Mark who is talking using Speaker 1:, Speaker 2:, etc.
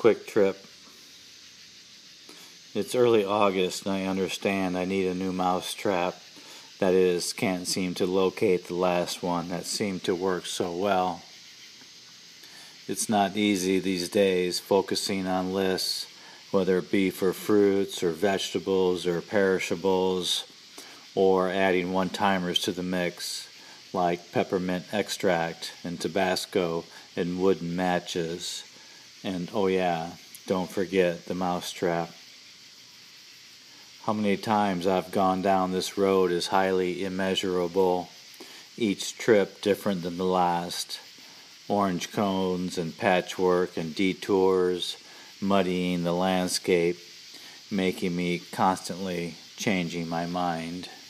Speaker 1: quick trip. It's early August and I understand I need a new mouse trap. That is, can't seem to locate the last one that seemed to work so well. It's not easy these days focusing on lists, whether it be for fruits or vegetables or perishables, or adding one-timers to the mix, like peppermint extract and Tabasco and wooden matches. And oh yeah, don't forget the mousetrap. How many times I've gone down this road is highly immeasurable, each trip different than the last. Orange cones and patchwork and detours, muddying the landscape, making me constantly changing my mind.